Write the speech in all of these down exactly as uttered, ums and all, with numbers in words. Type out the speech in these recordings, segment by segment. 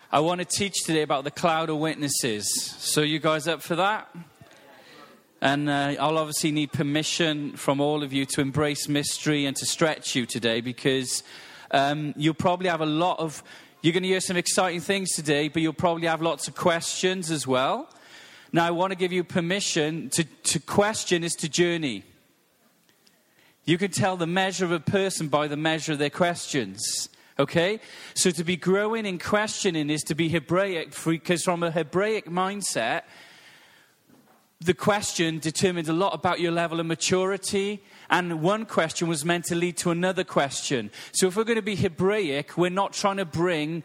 I want to teach today about the cloud of witnesses. So you guys up for that? And uh, I'll obviously need permission from all of you to embrace mystery and to stretch you today, because um, you'll probably have a lot of, you're going to hear some exciting things today, but you'll probably have lots of questions as well. Now I want to give you permission to, to question is to journey. You can tell the measure of a person by the measure of their questions. Okay? So to be growing in questioning is to be Hebraic, because from a Hebraic mindset, the question determined a lot about your level of maturity, and one question was meant to lead to another question. So if we're going to be Hebraic, we're not trying to bring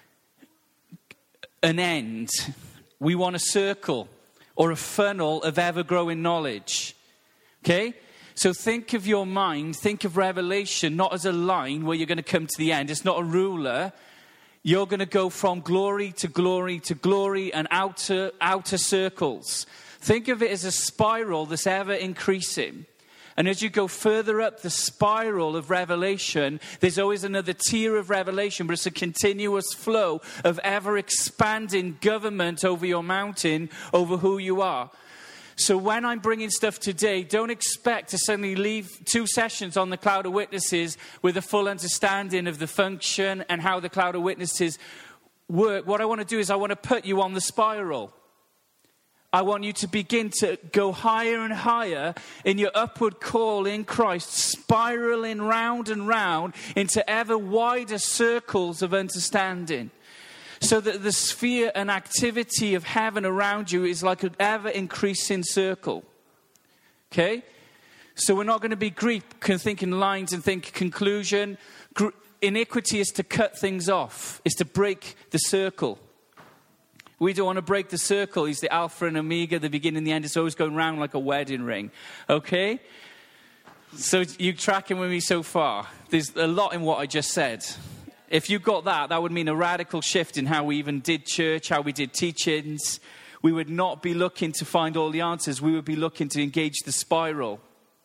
an end. We want a circle or a funnel of ever-growing knowledge. Okay? So think of your mind, think of Revelation not as a line where you're going to come to the end. It's not a ruler. You're going to go from glory to glory to glory and outer, outer circles. Think of it as a spiral that's ever increasing. And as you go further up the spiral of Revelation, there's always another tier of revelation, but it's a continuous flow of ever expanding government over your mountain, over who you are. So when I'm bringing stuff today, don't expect to suddenly leave two sessions on the cloud of witnesses with a full understanding of the function and how the cloud of witnesses work. What I want to do is I want to put you on the spiral. I want you to begin to go higher and higher in your upward call in Christ, spiraling round and round into ever wider circles of understanding. So that the sphere and activity of heaven around you is like an ever-increasing circle. Okay? So we're not going to be Greek, can think in lines and think conclusion. Iniquity is to cut things off, is to break the circle. We don't want to break the circle. He's the Alpha and Omega, the beginning and the end. It's always going round like a wedding ring. Okay? So you're tracking with me so far. There's a lot in what I just said. If you got that, that would mean a radical shift in how we even did church, how we did teachings. We would not be looking to find all the answers. We would be looking to engage the spiral.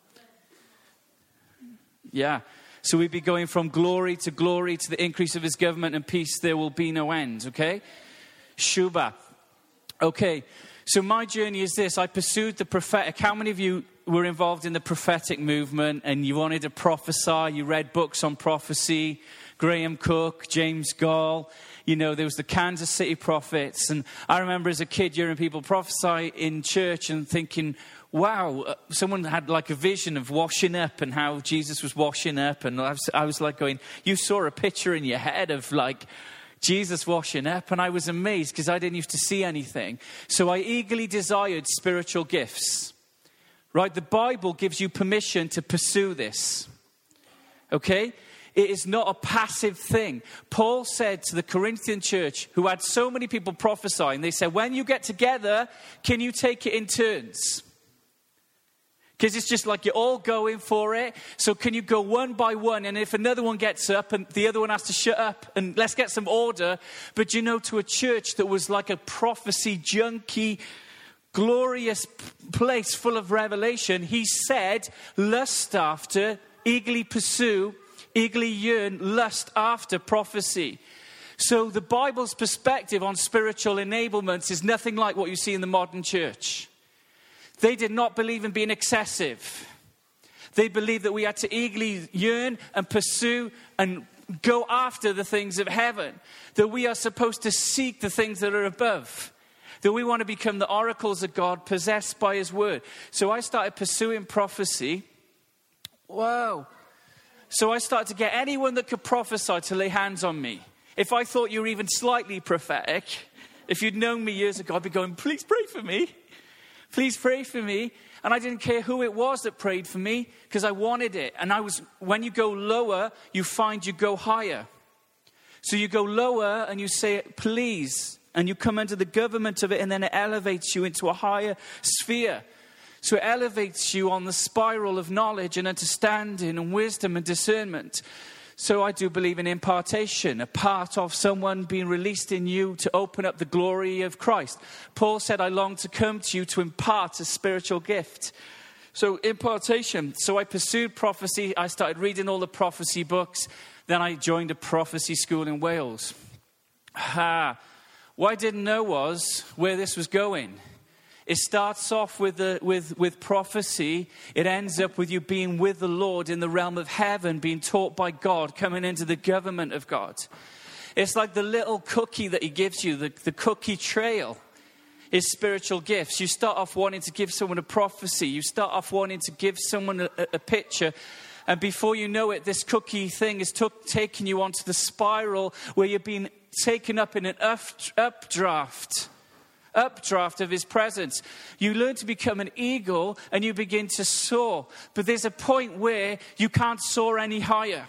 Yeah. So we'd be going from glory to glory to the increase of his government and peace. There will be no end. Okay? Shuba. Okay. So my journey is this. I pursued the prophetic. How many of you were involved in the prophetic movement and you wanted to prophesy? You read books on prophecy. Graham Cook, James Gall, you know, there was the Kansas City prophets. And I remember as a kid hearing people prophesy in church and thinking, wow, uh, someone had like a vision of washing up and how Jesus was washing up. And I was, I was like going, you saw a picture in your head of like Jesus washing up. And I was amazed because I didn't used to see anything. So I eagerly desired spiritual gifts. Right? The Bible gives you permission to pursue this. Okay? It is not a passive thing. Paul said to the Corinthian church, who had so many people prophesying, they said, when you get together, can you take it in turns? Because it's just like you're all going for it. So can you go one by one? And if another one gets up and the other one has to shut up, and let's get some order. But you know, to a church that was like a prophecy junkie, glorious place full of revelation, he said, lust after, eagerly pursue, eagerly yearn, lust after prophecy. So the Bible's perspective on spiritual enablements is nothing like what you see in the modern church. They did not believe in being excessive. They believed that we had to eagerly yearn and pursue and go after the things of heaven. That we are supposed to seek the things that are above. That we want to become the oracles of God, possessed by his word. So I started pursuing prophecy. Whoa. So I started to get anyone that could prophesy to lay hands on me. If I thought you were even slightly prophetic, if you'd known me years ago, I'd be going, please pray for me. Please pray for me. And I didn't care who it was that prayed for me because I wanted it. And I was, when you go lower, you find you go higher. So you go lower and you say, please. And you come under the government of it, and then it elevates you into a higher sphere. So it elevates you on the spiral of knowledge and understanding and wisdom and discernment. So I do believe in impartation, a part of someone being released in you to open up the glory of Christ. Paul said, I long to come to you to impart a spiritual gift. So impartation. So I pursued prophecy. I started reading all the prophecy books. Then I joined a prophecy school in Wales. Ah, what I didn't know was where this was going. It starts off with, the, with, with prophecy. It ends up with you being with the Lord in the realm of heaven, being taught by God, coming into the government of God. It's like the little cookie that he gives you, the, the cookie trail is spiritual gifts. You start off wanting to give someone a prophecy. You start off wanting to give someone a, a picture. And before you know it, this cookie thing is took, taking you onto the spiral where you're being taken up in an up, updraft. Updraft of his presence. You learn to become an eagle and you begin to soar. But there's a point where you can't soar any higher.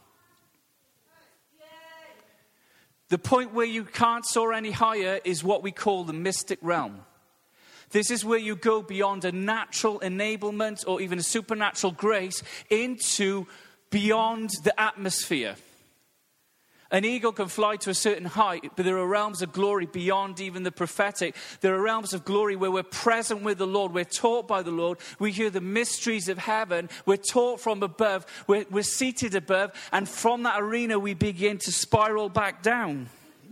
The point where you can't soar any higher is what we call the mystic realm. This is where you go beyond a natural enablement or even a supernatural grace into beyond the atmosphere. An eagle can fly to a certain height, but there are realms of glory beyond even the prophetic. There are realms of glory where we're present with the Lord. We're taught by the Lord. We hear the mysteries of heaven. We're taught from above. We're, we're seated above. And from that arena, we begin to spiral back down,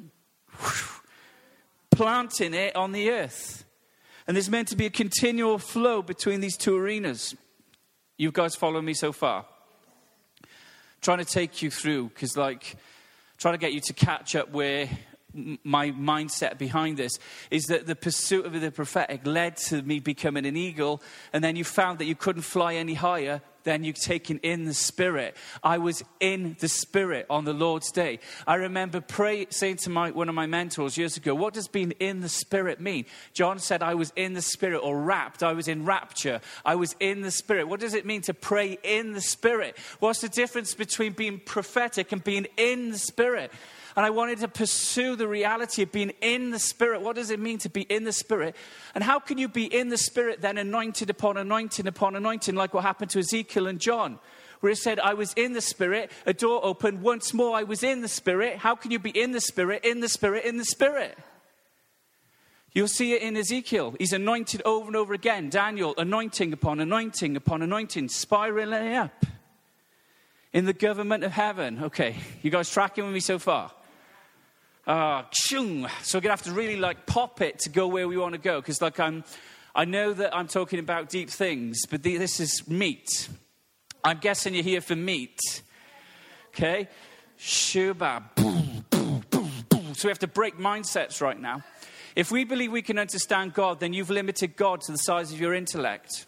planting it on the earth. And there's meant to be a continual flow between these two arenas. You guys follow me so far? Trying to take you through, because like... trying to get you to catch up where my mindset behind this is that the pursuit of the prophetic led to me becoming an eagle, and then you found that you couldn't fly any higher. Then you're taken in the Spirit. I was in the Spirit on the Lord's day. I remember pray, saying to my, one of my mentors years ago, what does being in the Spirit mean? John said I was in the Spirit, or wrapped. I was in rapture. I was in the Spirit. What does it mean to pray in the Spirit? What's the difference between being prophetic and being in the Spirit? And I wanted to pursue the reality of being in the Spirit. What does it mean to be in the Spirit? And how can you be in the Spirit then anointed upon anointing upon anointing, like what happened to Ezekiel and John, where it said, I was in the Spirit, a door opened, once more I was in the Spirit. How can you be in the Spirit, in the Spirit, in the Spirit? You'll see it in Ezekiel. He's anointed over and over again. Daniel, anointing upon anointing upon anointing, spiraling up in the government of heaven. Okay, you guys tracking with me so far? Uh, so we're going to have to really like pop it to go where we want to go. Because like I'm, I know that I'm talking about deep things, but the, this is meat. I'm guessing you're here for meat. Okay? Shuba. So we have to break mindsets right now. If we believe we can understand God, then you've limited God to the size of your intellect.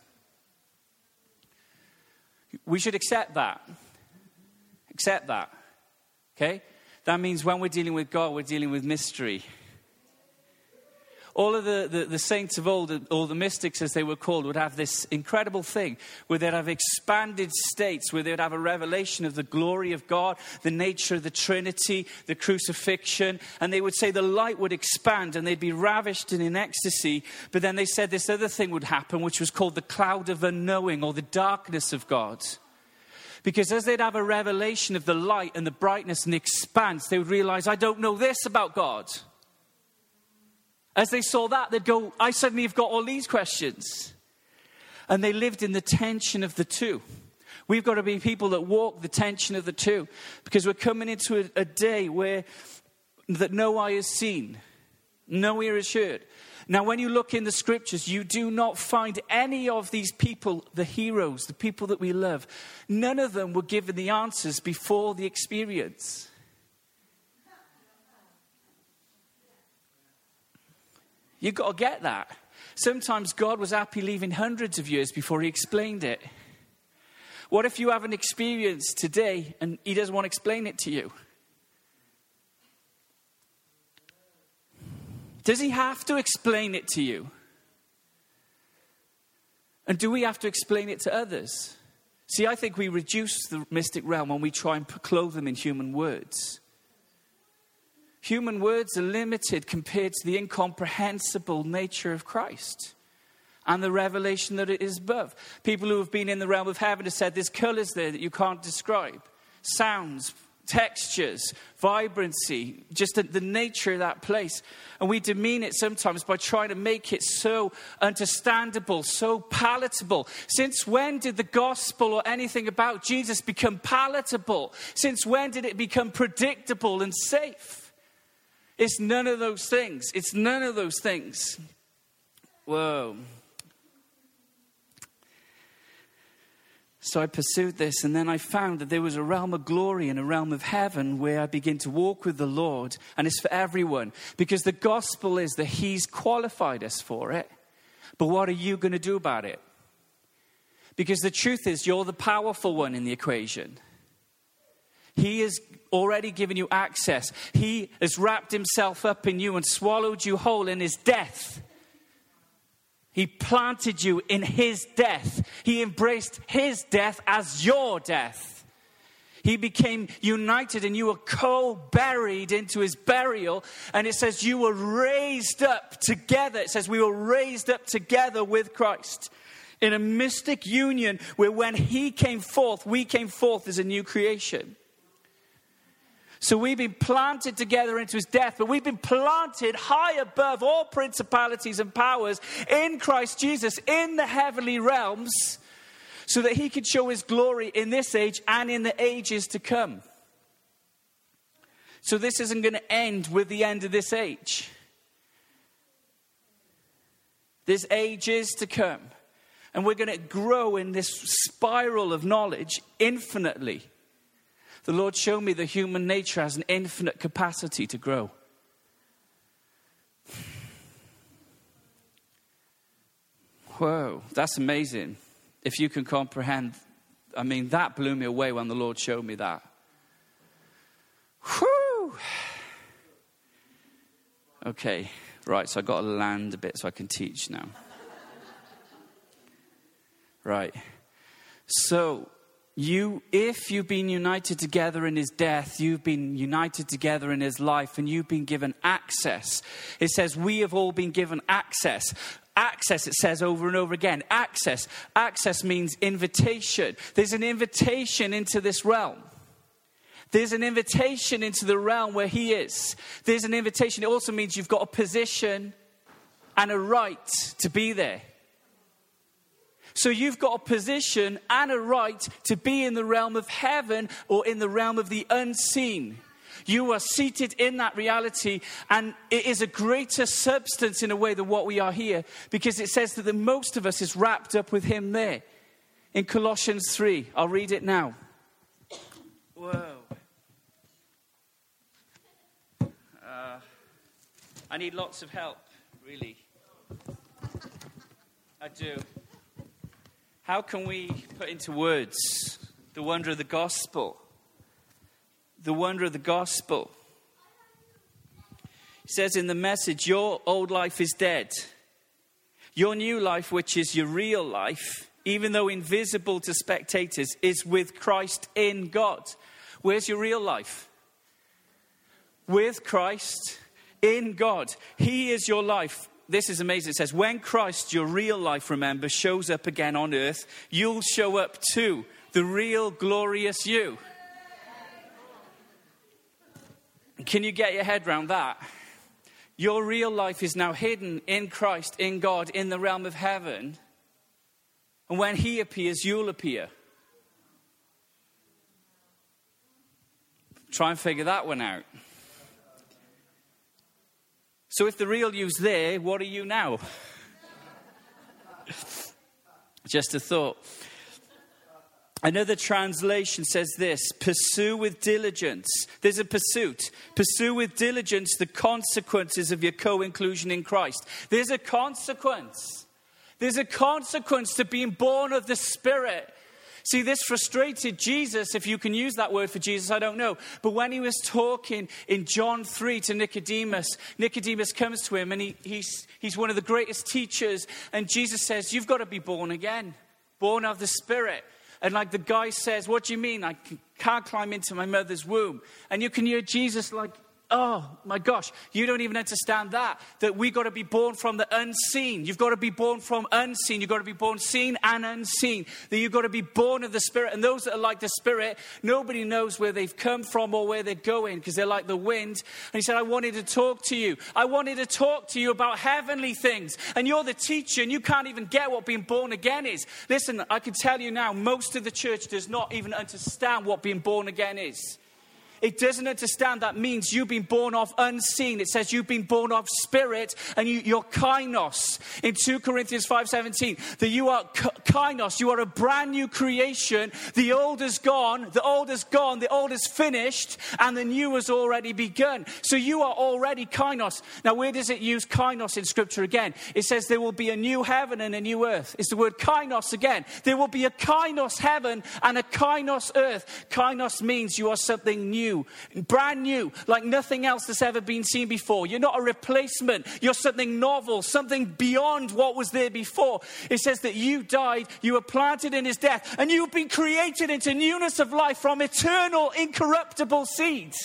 We should accept that. Accept that. Okay? That means when we're dealing with God, we're dealing with mystery. All of the, the, the saints of old, or the mystics as they were called, would have this incredible thing where they'd have expanded states, where they'd have a revelation of the glory of God, the nature of the Trinity, the crucifixion. And they would say the light would expand and they'd be ravished and in ecstasy. But then they said this other thing would happen, which was called the cloud of unknowing, or the darkness of God. Because as they'd have a revelation of the light and the brightness and the expanse, they would realize, I don't know this about God. As they saw that, they'd go, I suddenly have got all these questions. And they lived in the tension of the two. We've got to be people that walk the tension of the two. Because we're coming into a, a day where that no eye has seen, no ear has heard. Now, when you look in the scriptures, you do not find any of these people, the heroes, the people that we love. None of them were given the answers before the experience. You've got to get that. Sometimes God was happy leaving hundreds of years before he explained it. What if you have an experience today and he doesn't want to explain it to you? Does he have to explain it to you? And do we have to explain it to others? See, I think we reduce the mystic realm when we try and clothe them in human words. Human words are limited compared to the incomprehensible nature of Christ and the revelation that it is above. People who have been in the realm of heaven have said there's colors there that you can't describe. Sounds, textures, vibrancy, just the, the nature of that place. And we demean it sometimes by trying to make it so understandable, so palatable. Since when did the gospel or anything about Jesus become palatable? Since when did it become predictable and safe? It's none of those things. It's none of those things. Whoa. So I pursued this, and then I found that there was a realm of glory and a realm of heaven where I begin to walk with the Lord, and it's for everyone. Because the gospel is that he's qualified us for it. But what are you going to do about it? Because the truth is, you're the powerful one in the equation. He has already given you access. He has wrapped himself up in you and swallowed you whole in his death. He planted you in his death. He embraced his death as your death. He became united and you were co-buried into his burial. And it says you were raised up together. It says we were raised up together with Christ in a mystic union where when he came forth, we came forth as a new creation. So we've been planted together into his death, but we've been planted high above all principalities and powers in Christ Jesus, in the heavenly realms, so that he could show his glory in this age and in the ages to come. So this isn't going to end with the end of this age. There's ages to come. And we're going to grow in this spiral of knowledge infinitely. The Lord showed me that human nature has an infinite capacity to grow. Whoa, that's amazing. If you can comprehend, I mean, that blew me away when the Lord showed me that. Whew. Okay, right, so I've got to land a bit so I can teach now. Right. So, You, if you've been united together in his death, you've been united together in his life, and you've been given access. It says we have all been given access. Access, it says over and over again. Access. Access means invitation. There's an invitation into this realm. There's an invitation into the realm where he is. There's an invitation. It also means you've got a position and a right to be there. So you've got a position and a right to be in the realm of heaven or in the realm of the unseen. You are seated in that reality, and it is a greater substance in a way than what we are here, because it says that the most of us is wrapped up with him there. In Colossians three, I'll read it now. Whoa. Uh, I need lots of help, really. I do. How can we put into words the wonder of the gospel? The wonder of the gospel. It says in the Message, your old life is dead. Your new life, which is your real life, even though invisible to spectators, is with Christ in God. Where's your real life? With Christ in God. He is your life. This is amazing. It says, when Christ, your real life, remember, shows up again on earth, you'll show up too. The real, glorious you. Can you get your head around that? Your real life is now hidden in Christ, in God, in the realm of heaven. And when he appears, you'll appear. Try and figure that one out. So if the real you's there, what are you now? Just a thought. Another translation says this: pursue with diligence. There's a pursuit. Pursue with diligence the consequences of your co-inclusion in Christ. There's a consequence. There's a consequence to being born of the Spirit. See, this frustrated Jesus, if you can use that word for Jesus, I don't know. But when he was talking in John three to Nicodemus, Nicodemus comes to him and he, he's, he's one of the greatest teachers. And Jesus says, you've got to be born again, born of the Spirit. And like the guy says, what do you mean? I can't climb into my mother's womb. And you can hear Jesus like, oh my gosh, you don't even understand that. That we got to be born from the unseen. You've got to be born from unseen. You've got to be born seen and unseen. That you've got to be born of the Spirit. And those that are like the Spirit, nobody knows where they've come from or where they're going, because they're like the wind. And he said, I wanted to talk to you. I wanted to talk to you about heavenly things. And you're the teacher and you can't even get what being born again is. Listen, I can tell you now, most of the church does not even understand what being born again is. it doesn't understand that means you've been born of unseen. It says you've been born of spirit and you, you're kainos. In two Corinthians five seventeen, that you are kainos, you are a brand new creation. The old is gone, the old is gone, the old is finished, and the new has already begun. So you are already kainos. Now, where does it use kainos in Scripture again? It says there will be a new heaven and a new earth. It's the word kainos again. There will be a kainos heaven and a kainos earth. Kainos means you are something new, brand new, like nothing else that's ever been seen before. You're not a replacement. You're something novel, something beyond what was there before. It says that you died, you were planted in his death, and you've been created into newness of life from eternal, incorruptible seed.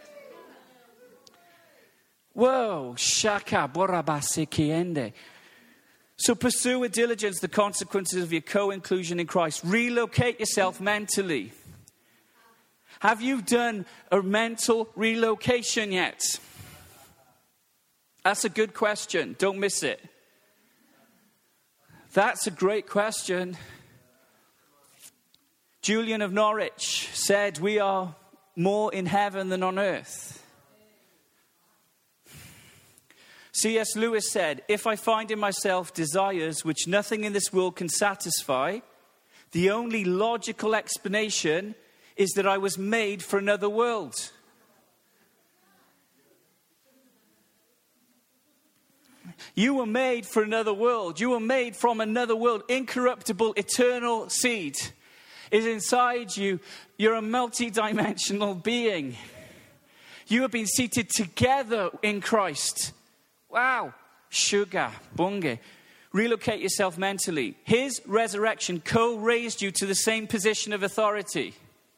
Whoa, shaka borabase kiende. So pursue with diligence the consequences of your co-inclusion in Christ. Relocate yourself mentally. Have you done a mental relocation yet? That's a good question. Don't miss it. That's a great question. Julian of Norwich said, we are more in heaven than on earth. C S Lewis said, if I find in myself desires which nothing in this world can satisfy, the only logical explanation is that I was made for another world. You were made for another world. You were made from another world. Incorruptible, eternal seed is inside you. You're a multi-dimensional being. You have been seated together in Christ. Wow. Sugar. Bunge. Relocate yourself mentally. His resurrection co-raised you to the same position of authority.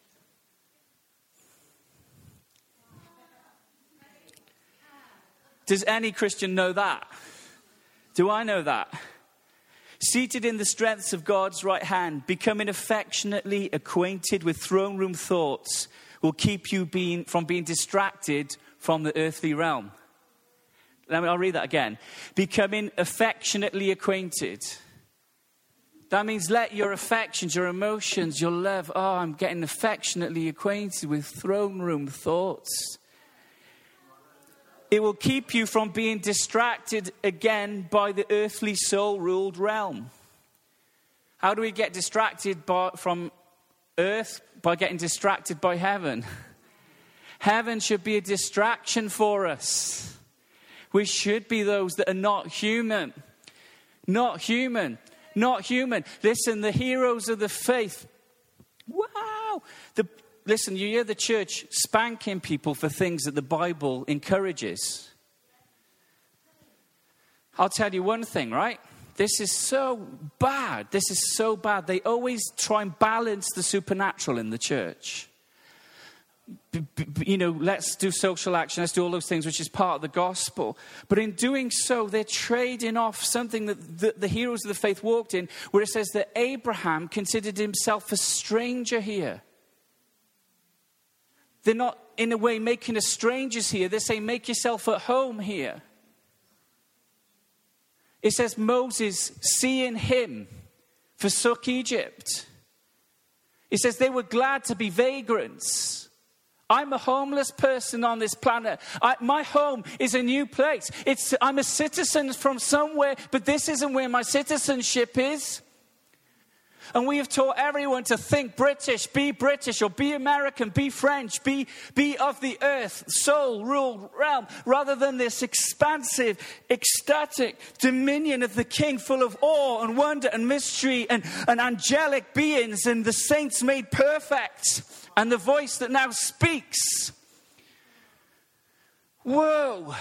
Does any Christian know that? Do I know that? Seated in the strengths of God's right hand, becoming affectionately acquainted with throne room thoughts will keep you being, from being distracted from the earthly realm. Let me, I'll read that again. Becoming affectionately acquainted. That means let your affections, your emotions, your love, oh, I'm getting affectionately acquainted with throne room thoughts. It will keep you from being distracted again by the earthly soul-ruled realm. How do we get distracted by, from earth? By getting distracted by heaven. Heaven should be a distraction for us. We should be those that are not human. Not human. Not human. Listen, the heroes of the faith. Wow. The Listen, you hear the church spanking people for things that the Bible encourages. I'll tell you one thing, right? This is so bad. This is so bad. They always try and balance the supernatural in the church. B- b- you know, let's do social action. Let's do all those things, which is part of the gospel. But in doing so, they're trading off something that the, the heroes of the faith walked in, where it says that Abraham considered himself a stranger here. They're not, in a way, making us strangers here. They're saying, make yourself at home here. It says Moses, seeing him, forsook Egypt. It says they were glad to be vagrants. I'm a homeless person on this planet. I, my home is a new place. It's, I'm a citizen from somewhere, but this isn't where my citizenship is. And we have taught everyone to think British, be British, or be American, be French, be, be of the earth, soul-ruled realm, rather than this expansive, ecstatic dominion of the King, full of awe and wonder and mystery and, and angelic beings and the saints made perfect and the voice that now speaks. Whoa.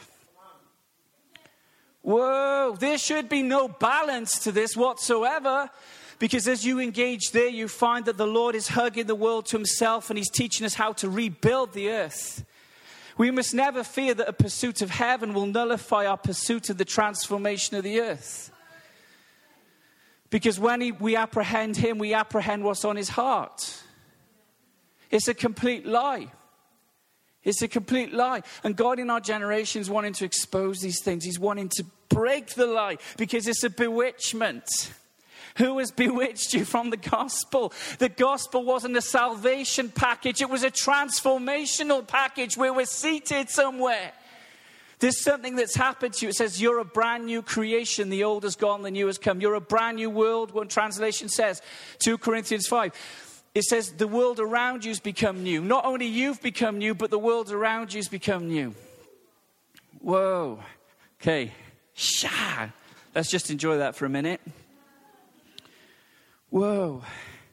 Whoa. There should be no balance to this whatsoever. Because as you engage there, you find that the Lord is hugging the world to himself and he's teaching us how to rebuild the earth. We must never fear that a pursuit of heaven will nullify our pursuit of the transformation of the earth. Because when he, we apprehend him, we apprehend what's on his heart. It's a complete lie. It's a complete lie. And God in our generation is wanting to expose these things. He's wanting to break the lie because it's a bewitchment. Who has bewitched you from the gospel? The gospel wasn't a salvation package. It was a transformational package where we're seated somewhere. There's something that's happened to you. It says you're a brand new creation. The old has gone, the new has come. You're a brand new world. One translation says, Second Corinthians five. It says the world around you's become new. Not only you've become new, but the world around you's become new. Whoa. Okay. Sha. Let's just enjoy that for a minute. Whoa.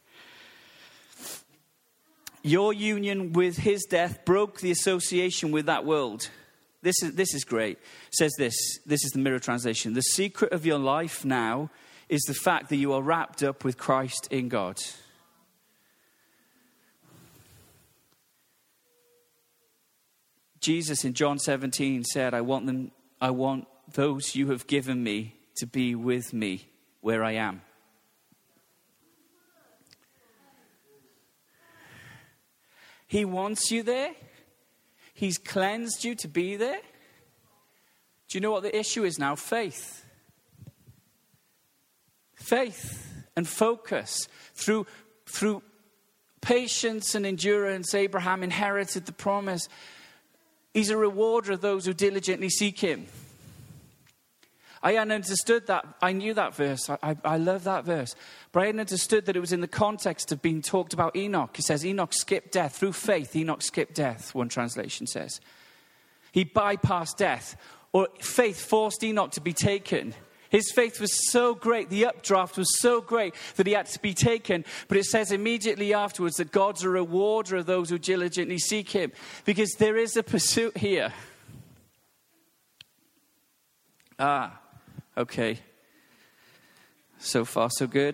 Your union with his death broke the association with that world. This is, this is great. It says this. This is the Mirror translation. The secret of your life now is the fact that you are wrapped up with Christ in God. Jesus in John seventeen said, I want them, I want those you have given me to be with me where I am. He wants you there. He's cleansed you to be there. Do you know what the issue is now? Faith. Faith and focus. Through, through patience and endurance, Abraham inherited the promise. He's a rewarder of those who diligently seek him. I hadn't understood that. I knew that verse. I, I, I love that verse. But I hadn't understood that it was in the context of being talked about Enoch. It says Enoch skipped death. Through faith, Enoch skipped death, one translation says. He bypassed death. Or faith forced Enoch to be taken. His faith was so great, the updraft was so great that he had to be taken. But it says immediately afterwards that God's a rewarder of those who diligently seek him. Because there is a pursuit here. Ah. Okay, so far so good.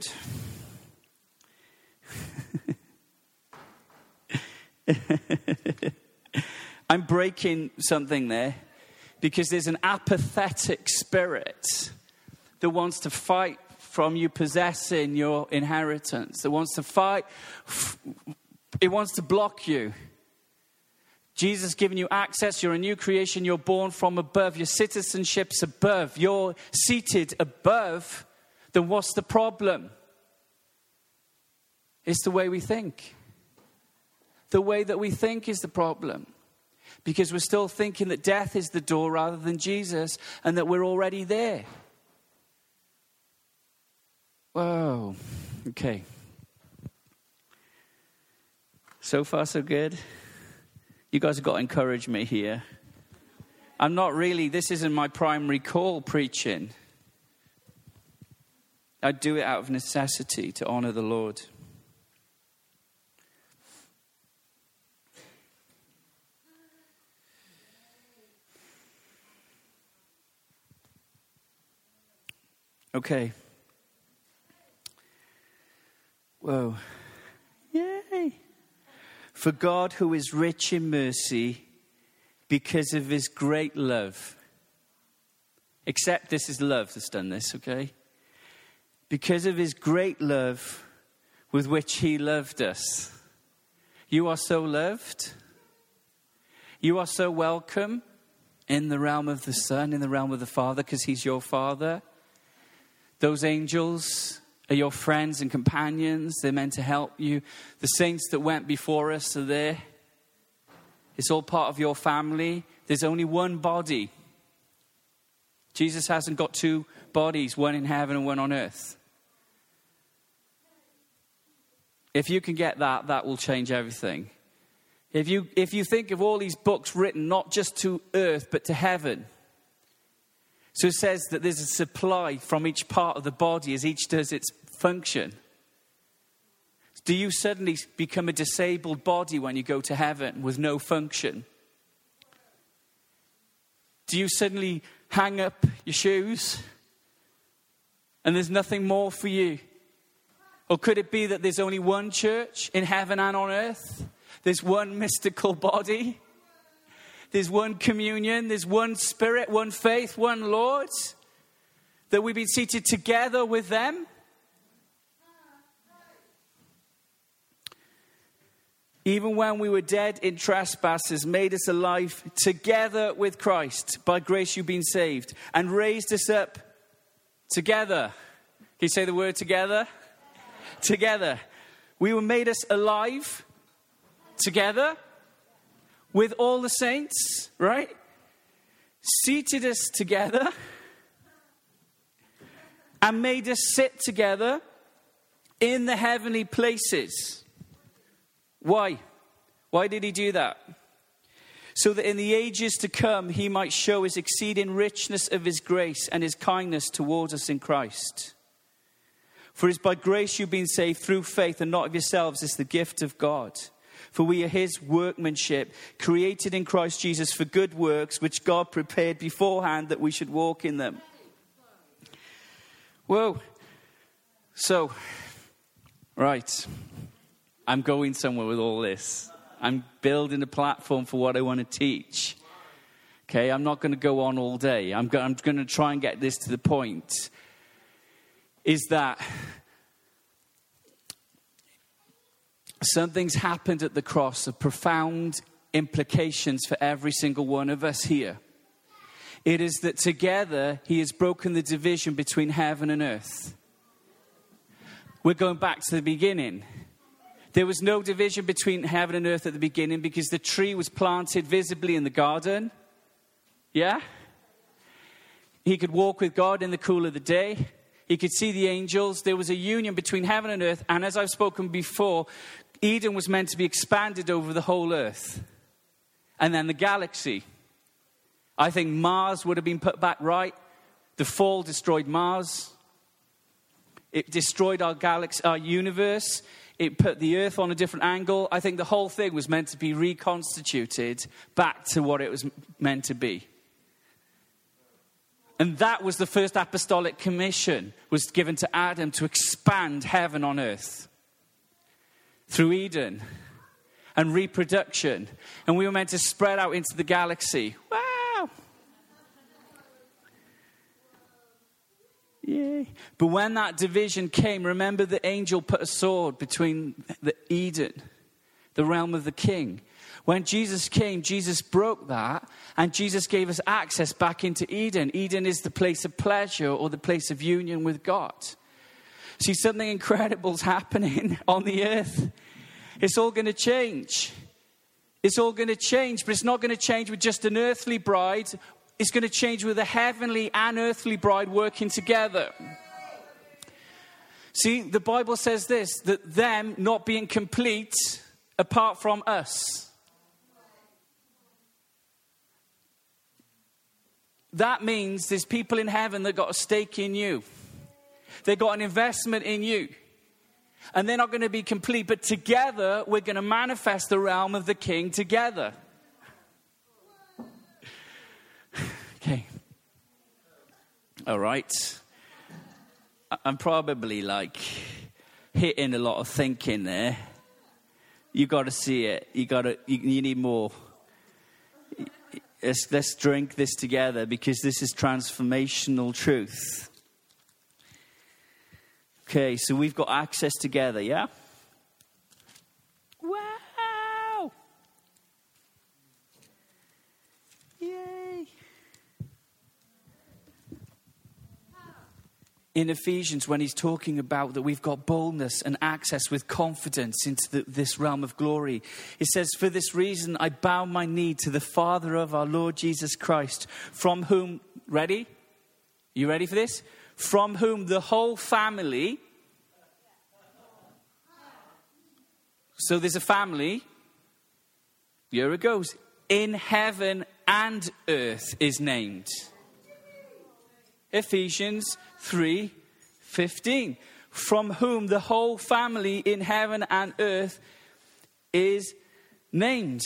I'm breaking something there because there's an apathetic spirit that wants to fight from you possessing your inheritance, that wants to fight, it wants to block you. Jesus has given you access. You're a new creation. You're born from above. Your citizenship's above. You're seated above. Then what's the problem? It's the way we think. The way that we think is the problem. Because we're still thinking that death is the door rather than Jesus, and that we're already there. Whoa. Okay. So far, so good. You guys have got to encourage me here. I'm not really, this isn't my primary call, preaching. I do it out of necessity to honor the Lord. Okay. Whoa. Yay. For God, who is rich in mercy, because of his great love. Except this is love that's done this, okay? Because of his great love with which he loved us. You are so loved. You are so welcome in the realm of the Son, in the realm of the Father, because he's your Father. Those angels are your friends and companions. They're meant to help you. The saints that went before us are there. It's all part of your family. There's only one body. Jesus hasn't got two bodies, one in heaven and one on earth. If you can get that, that will change everything. If you, if you think of all these books written not just to earth but to heaven. So it says that there's a supply from each part of the body as each does its function. Do you suddenly become a disabled body when you go to heaven with no function? Do you suddenly hang up your shoes and there's nothing more for you? Or could it be that there's only one church in heaven and on earth? There's one mystical body. There's one communion. There's one spirit, one faith, one Lord. That we've been seated together with them. Even when we were dead in trespasses, made us alive together with Christ. By grace you've been saved. And raised us up together Can you say the word together? Together. We were made us alive together with all the saints, right? Seated us together and made us sit together in the heavenly places. Why? Why did he do that? So that in the ages to come, he might show his exceeding richness of his grace and his kindness towards us in Christ. For it is by grace you've been saved through faith, and not of yourselves. It's the gift of God. For we are his workmanship, created in Christ Jesus for good works, which God prepared beforehand that we should walk in them. Whoa. So, right. I'm going somewhere with all this. I'm building a platform for what I want to teach. Okay, I'm not going to go on all day. I'm, go- I'm going to try and get this to the point. Is that something's happened at the cross of profound implications for every single one of us here. It is that together he has broken the division between heaven and earth. We're going back to the beginning. There was no division between heaven and earth at the beginning because the tree was planted visibly in the garden. Yeah? He could walk with God in the cool of the day. He could see the angels. There was a union between heaven and earth. And as I've spoken before, Eden was meant to be expanded over the whole earth. And then the galaxy. I think Mars would have been put back right. The fall destroyed Mars. It destroyed our galaxy, our universe. It put the earth on a different angle. I think the whole thing was meant to be reconstituted back to what it was meant to be. And that was the first apostolic commission, was given to Adam to expand heaven on earth through Eden and reproduction. And we were meant to spread out into the galaxy. Wow! Yay. But when that division came, remember the angel put a sword between the Eden, the realm of the king. When Jesus came, Jesus broke that, and Jesus gave us access back into Eden. Eden is the place of pleasure or the place of union with God. See, something incredible is happening on the earth. It's all going to change. It's all going to change, but it's not going to change with just an earthly bride. It's going to change with a heavenly and earthly bride working together. See, the Bible says this, that them not being complete apart from us. That means there's people in heaven that got a stake in you. They got an investment in you. And they're not going to be complete, but together we're going to manifest the realm of the King together. Okay. All right. I'm probably like hitting a lot of thinking there. You got to see it. You got to. You, you need more. Let's, let's drink this together because this is transformational truth. Okay, so we've got access together, yeah? Wow! Yay! In Ephesians, when he's talking about that we've got boldness and access with confidence into the, this realm of glory, it says, for this reason I bow my knee to the Father of our Lord Jesus Christ, from whom, ready? You ready for this? From whom the whole family, so there's a family, here it goes, in heaven and earth is named. Ephesians three fifteen. From whom the whole family in heaven and earth is named.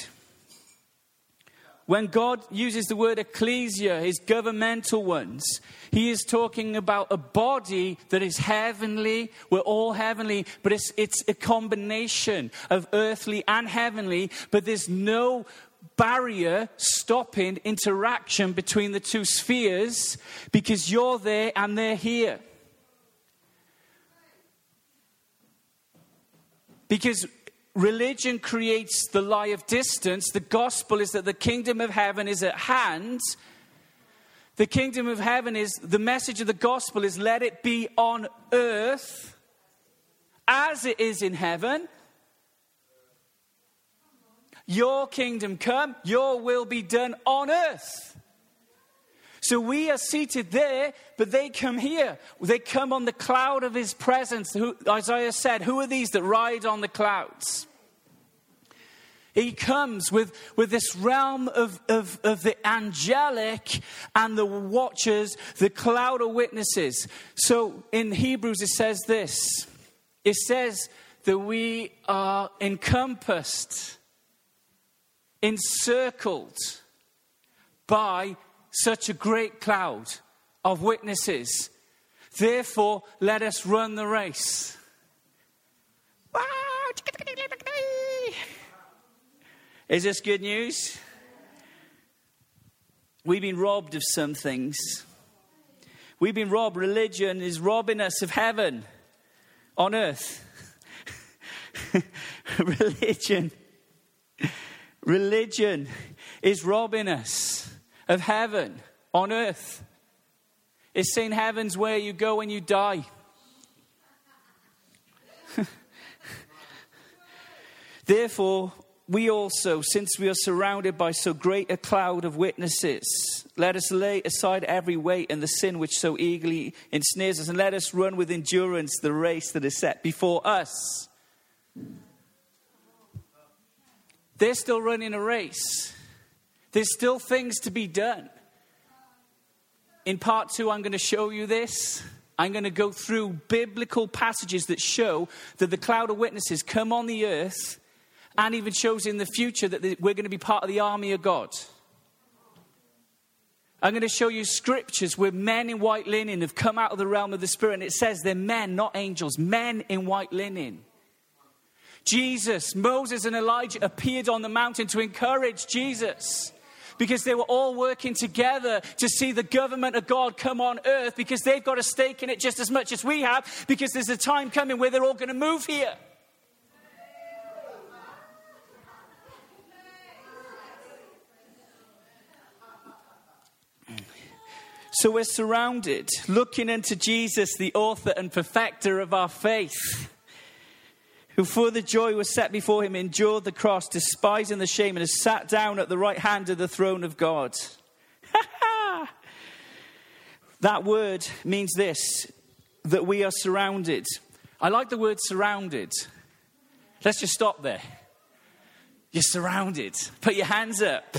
When God uses the word ecclesia, his governmental ones, he is talking about a body that is heavenly. We're all heavenly, but it's, it's a combination of earthly and heavenly, but there's no barrier stopping interaction between the two spheres because you're there and they're here. Because religion creates the lie of distance. The gospel is that the kingdom of heaven is at hand. The kingdom of heaven is, the message of the gospel is, let it be on earth as it is in heaven. Your kingdom come, your will be done on earth. So we are seated there, but they come here. They come on the cloud of his presence. Who, Isaiah said, who are these that ride on the clouds? He comes with, with this realm of, of, of the angelic and the watchers, the cloud of witnesses. So in Hebrews it says this. It says that we are encompassed, encircled by such a great cloud of witnesses. Therefore, let us run the race. Is this good news? We've been robbed of some things. We've been robbed. Religion is robbing us of heaven on earth. Religion. Religion is robbing us of heaven on earth. It's saying heaven's where you go when you die. Therefore, we also, since we are surrounded by so great a cloud of witnesses, let us lay aside every weight and the sin which so eagerly ensnares us, and let us run with endurance the race that is set before us. They're still running a race. There's still things to be done. In part two, I'm going to show you this. I'm going to go through biblical passages that show that the cloud of witnesses come on the earth, and even shows in the future that we're going to be part of the army of God. I'm going to show you scriptures where men in white linen have come out of the realm of the Spirit. And it says they're men, not angels. Men in white linen. Jesus, Moses and Elijah appeared on the mountain to encourage Jesus. Because they were all working together to see the government of God come on earth. Because they've got a stake in it just as much as we have. Because there's a time coming where they're all going to move here. So we're surrounded, looking into Jesus, the author and perfecter of our faith, who for the joy was set before him endured the cross, despising the shame, and has sat down at the right hand of the throne of God. That word means this, that we are surrounded. I like the word surrounded. Let's just stop there. You're surrounded. Put your hands up.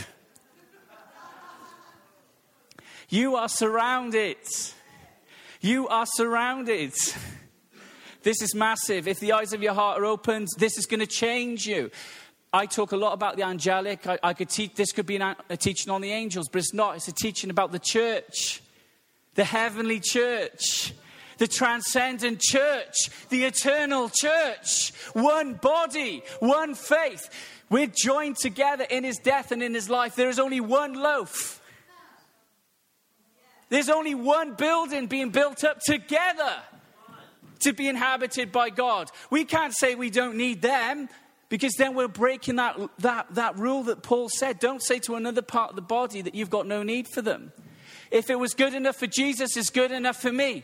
You are surrounded. You are surrounded. This is massive. If the eyes of your heart are opened, this is going to change you. I talk a lot about the angelic. I, I could teach. This could be an, a teaching on the angels, but it's not. It's a teaching about the church, the heavenly church, the transcendent church, the eternal church. One body, one faith. We're joined together in his death and in his life. There is only one loaf. There's only one building being built up together to be inhabited by God. We can't say we don't need them, because then we're breaking that, that, that rule that Paul said. Don't say to another part of the body that you've got no need for them. If it was good enough for Jesus, it's good enough for me.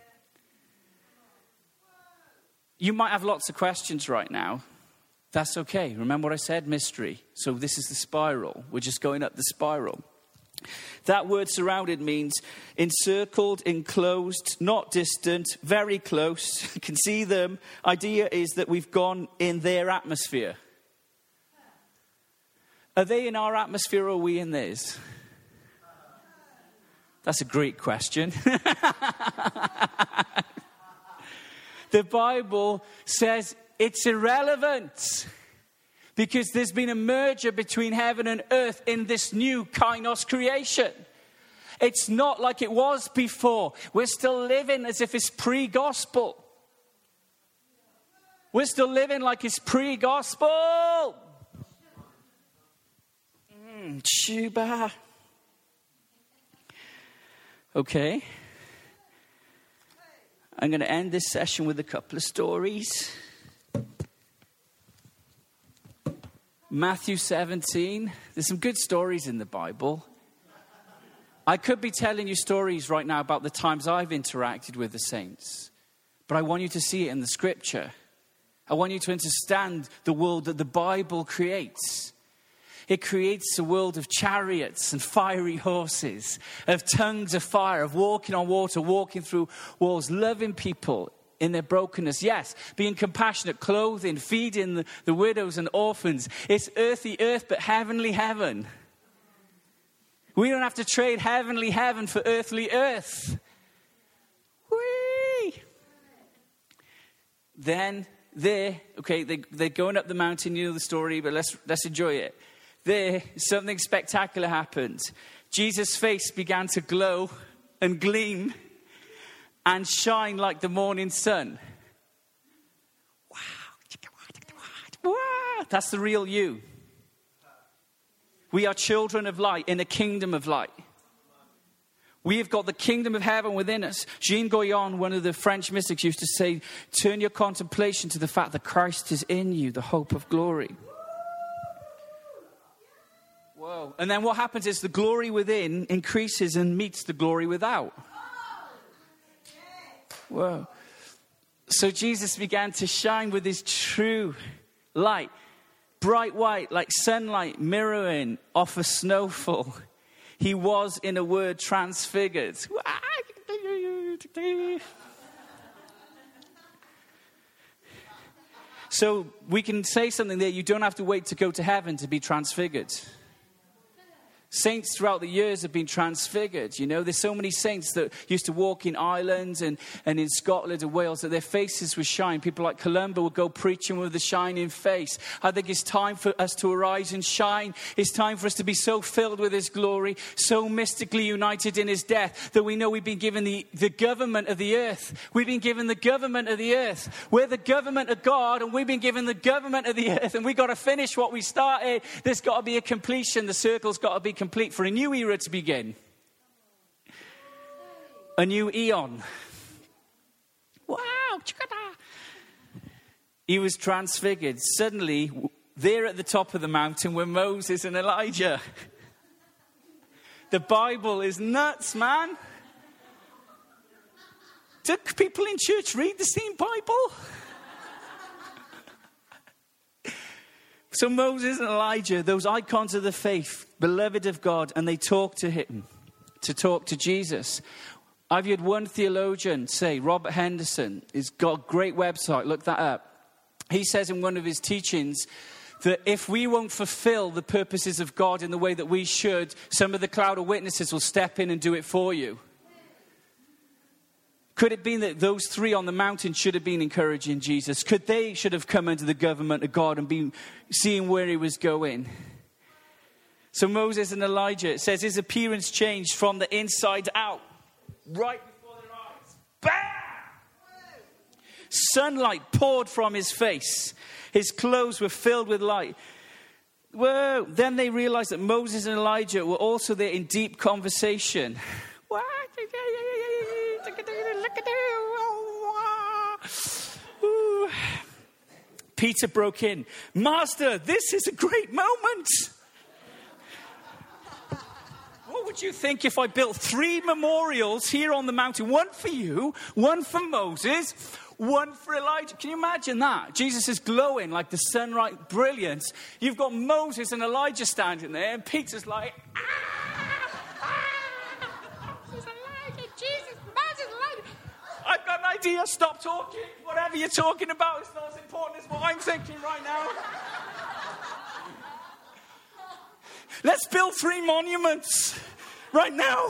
You might have lots of questions right now. That's okay. Remember what I said? Mystery. So this is the spiral. We're just going up the spiral. That word surrounded means encircled, enclosed, not distant, very close. You can see them. Idea is that we've gone in their atmosphere. Are they in our atmosphere or are we in theirs? That's a great question. The Bible says it's irrelevant. Because there's been a merger between heaven and earth in this new kainos creation. It's not like it was before. We're still living as if it's pre-gospel. We're still living like it's pre-gospel. Mm, Chuba. Okay. I'm going to end this session with a couple of stories. Matthew seventeen. There's some good stories in the Bible. I could be telling you stories right now about the times I've interacted with the saints, but I want you to see it in the scripture. I want you to understand the world that the Bible creates. It creates a world of chariots and fiery horses, of tongues of fire, of walking on water, walking through walls, loving people in their brokenness. Yes, being compassionate, clothing, feeding the, the widows and orphans. It's earthy earth, but heavenly heaven. We don't have to trade heavenly heaven for earthly earth. Whee! Then there, okay, they, they're going up the mountain, you know the story, but let's, let's enjoy it. There, something spectacular happened. Jesus' face began to glow and gleam and shine like the morning sun. Wow. That's the real you. We are children of light in a kingdom of light. We have got the kingdom of heaven within us. Jean Goyon, one of the French mystics, used to say, turn your contemplation to the fact that Christ is in you, the hope of glory. Whoa. And then what happens is the glory within increases and meets the glory without. Whoa. So Jesus began to shine with his true light. Bright white, like sunlight mirroring off a snowfall. He was, in a word, transfigured. So we can say something there. You don't have to wait to go to heaven to be transfigured. Saints throughout the years have been transfigured. You know, there's so many saints that used to walk in Ireland and, and in Scotland and Wales that their faces would shine. People like Columba would go preaching with a shining face. I think it's time for us to arise and shine. It's time for us to be so filled with his glory, so mystically united in his death, that we know we've been given the, the government of the earth. We've been given the government of the earth. We're the government of God, and we've been given the government of the earth. And we've got to finish what we started. There's got to be a completion. The circle's got to be complete for a new era to begin. A new eon. Wow. He was transfigured. Suddenly, there at the top of the mountain were Moses and Elijah. The Bible is nuts, man. Do people in church read the same Bible? So Moses and Elijah, those icons of the faith, beloved of God, and they talk to him, to talk to Jesus. I've heard one theologian say, Robert Henderson, he's got a great website, look that up. He says in one of his teachings that if we won't fulfill the purposes of God in the way that we should, some of the cloud of witnesses will step in and do it for you. Could it be that those three on the mountain should have been encouraging Jesus? Could they should have come under the government of God and been seeing where he was going? So Moses and Elijah, it says his appearance changed from the inside out. Right before their eyes. Bam! Sunlight poured from his face. His clothes were filled with light. Whoa! Then they realized that Moses and Elijah were also there in deep conversation. What? Ooh. Peter broke in. Master, this is a great moment. What would you think if I built three memorials here on the mountain? One for you, one for Moses, one for Elijah. Can you imagine that? Jesus is glowing like the sunlight, brilliance. You've got Moses and Elijah standing there, and Peter's like, ah! I've got an idea. Stop talking. Whatever you're talking about is not as important as what I'm thinking right now. Let's build three monuments right now.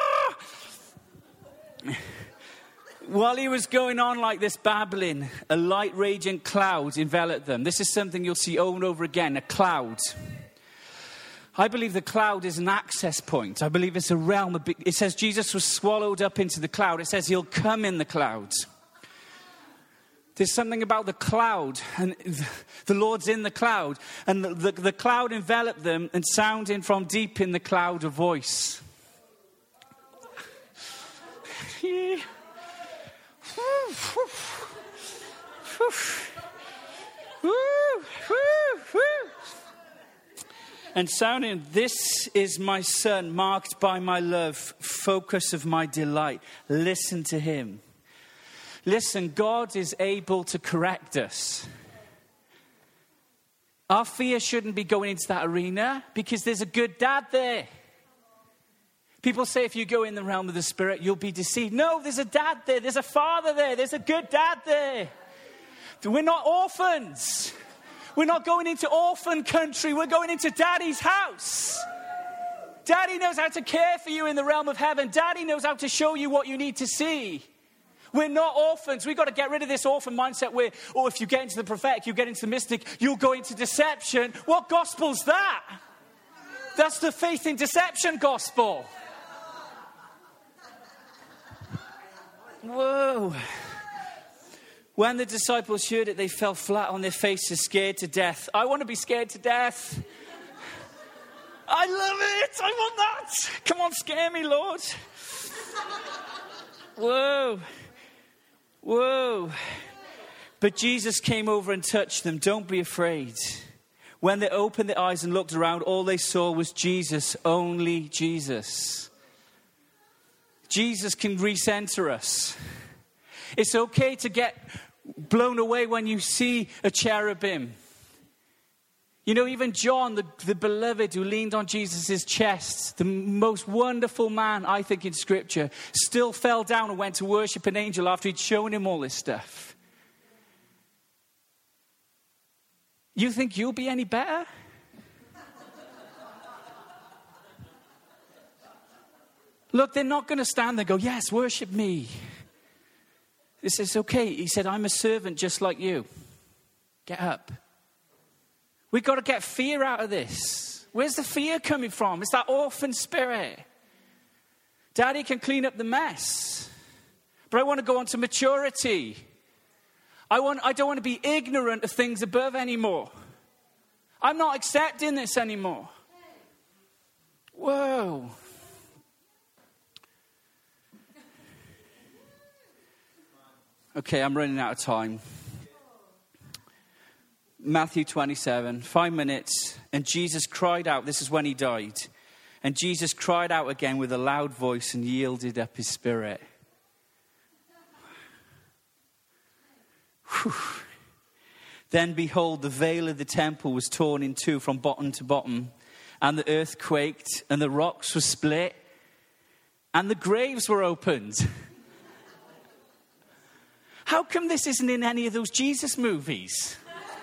While he was going on like this babbling, a light radiant cloud enveloped them. This is something you'll see over and over again, a cloud. I believe the cloud is an access point. I believe it's a realm. Of, it says Jesus was swallowed up into the cloud. It says he'll come in the clouds. There's something about the cloud, and the Lord's in the cloud. And the, the, the cloud enveloped them, and sounding from deep in the cloud a voice. Yeah. Woo, woo, woo. Woo, woo, woo. and sounding, "This is my son, marked by my love, focus of my delight. Listen to him." Listen, God is able to correct us. Our fear shouldn't be going into that arena because there's a good dad there. People say if you go in the realm of the spirit, you'll be deceived. No, there's a dad there. There's a father there. There's a good dad there. We're not orphans. We're not going into orphan country. We're going into Daddy's house. Daddy knows how to care for you in the realm of heaven. Daddy knows how to show you what you need to see. We're not orphans. We've got to get rid of this orphan mindset where, oh, if you get into the prophetic, you get into the mystic, you'll go into deception. What gospel's that? That's the faith in deception gospel. Whoa. When the disciples heard it, they fell flat on their faces, scared to death. I want to be scared to death. I love it. I want that. Come on, scare me, Lord. Whoa. Whoa. But Jesus came over and touched them. Don't be afraid. When they opened their eyes and looked around, all they saw was Jesus, only Jesus. Jesus can recenter us. It's okay to get blown away when you see a cherubim. You know, even John, the, the beloved who leaned on Jesus' chest, the most wonderful man, I think, in Scripture, still fell down and went to worship an angel after he'd shown him all this stuff. You think you'll be any better? Look, they're not going to stand there and go, yes, worship me. This is okay. He said, I'm a servant just like you. Get up. We've got to get fear out of this. Where's the fear coming from? It's that orphan spirit. Daddy can clean up the mess. But I want to go on to maturity. I, want, I don't want to be ignorant of things above anymore. I'm not accepting this anymore. Whoa. Okay, I'm running out of time. Matthew twenty-seven, five minutes, and Jesus cried out. This is when he died. And Jesus cried out again with a loud voice and yielded up his spirit. Whew. Then behold, the veil of the temple was torn in two from bottom to bottom, and the earth quaked, and the rocks were split, and the graves were opened. How come this isn't in any of those Jesus movies?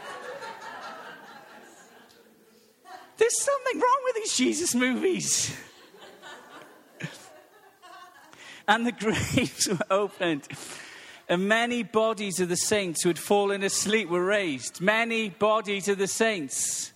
There's something wrong with these Jesus movies. And the graves were opened. And many bodies of the saints who had fallen asleep were raised. Many bodies of the saints.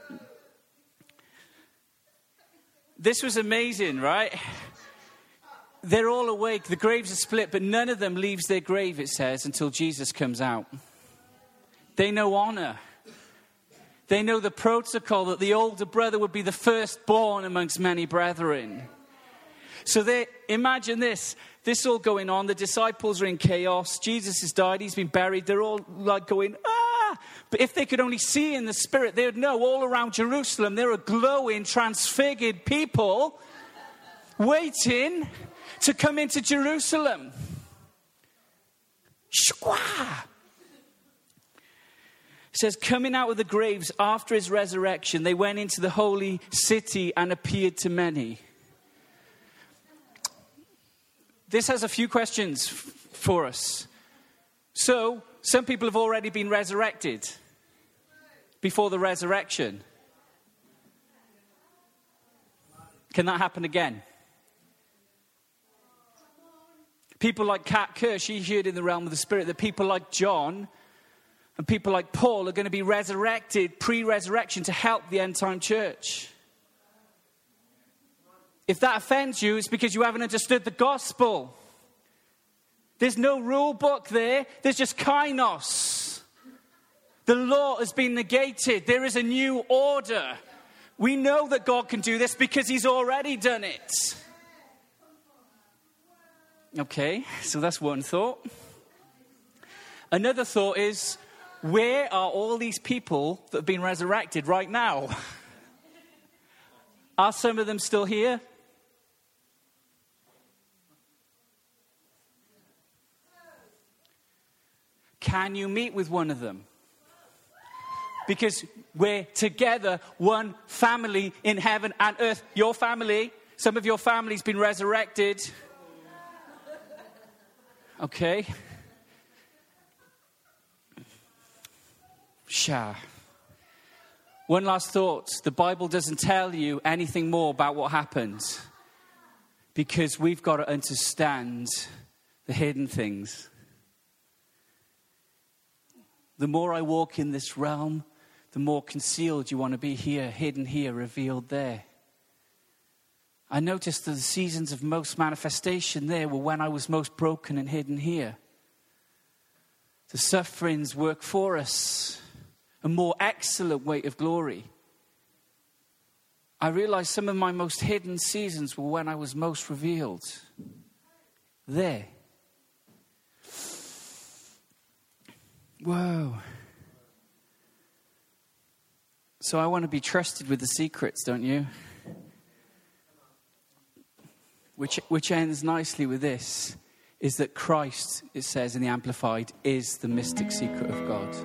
This was amazing, right? They're all awake. The graves are split, but none of them leaves their grave, it says, until Jesus comes out. They know honor. They know the protocol that the older brother would be the firstborn amongst many brethren. So they imagine this. This all going on. The disciples are in chaos. Jesus has died. He's been buried. They're all like going, ah. But if they could only see in the spirit, they would know all around Jerusalem there are glowing, transfigured people waiting to come into Jerusalem. Shwa! It says, coming out of the graves after his resurrection, they went into the holy city and appeared to many. This has a few questions f- for us. So, some people have already been resurrected before the resurrection. Can that happen again? People like Kat Kerr, she heard in the realm of the spirit that people like John and people like Paul are going to be resurrected pre-resurrection to help the end-time church. If that offends you, it's because you haven't understood the gospel. There's no rule book there. There's just kainos. The law has been negated. There is a new order. We know that God can do this because he's already done it. Okay, so that's one thought. Another thought is, where are all these people that have been resurrected right now? Are some of them still here? Can you meet with one of them? Because we're together, one family in heaven and earth. Your family, some of your family's been resurrected. Okay. Shah. One last thought. The Bible doesn't tell you anything more about what happened. Because we've got to understand the hidden things. The more I walk in this realm, the more concealed you want to be here, hidden here, revealed there. I noticed that the seasons of most manifestation there were when I was most broken and hidden here. The sufferings work for us. A more excellent weight of glory. I realized some of my most hidden seasons were when I was most revealed. There. Whoa. So I want to be trusted with the secrets, don't you? Which, which ends nicely with this, is that Christ, it says in the Amplified, is the mystic secret of God.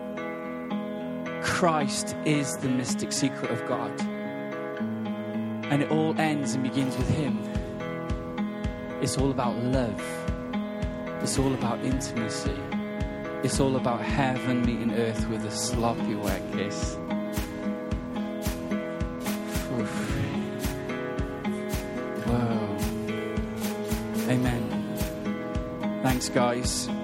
Christ is the mystic secret of God. And it all ends and begins with him. It's all about love. It's all about intimacy. It's all about heaven meeting earth with a sloppy wet kiss. Oof. Whoa. Amen. Thanks, guys.